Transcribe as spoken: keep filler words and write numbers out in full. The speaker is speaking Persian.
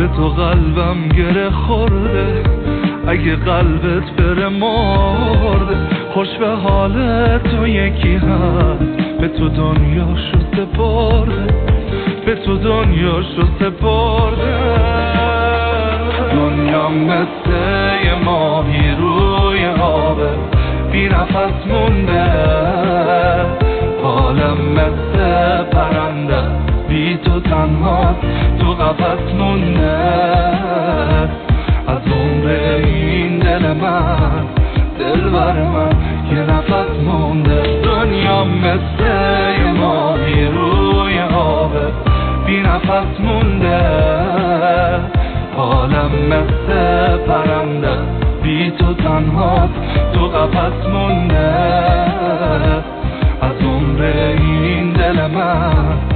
به تو قلبم گره خورده، اگه قلبت بره مرده. خوش به حال تو یکی هست، به تو دنیاشو سپرده، به تو دنیاشو سپرده. دنیا مثل یه ماهی روی آبه، بی نفس مونده. حالم مثل پرنده، بی تو تنها تو قفس مونده. از عمر این دل من، دل بر من یه نفس مونده. دنیا مثل یه ماهی روی آبه، بی نفس مونده. حالم مثل پرنده، بی تو تنها تو قفس مونده. از عمر این دل من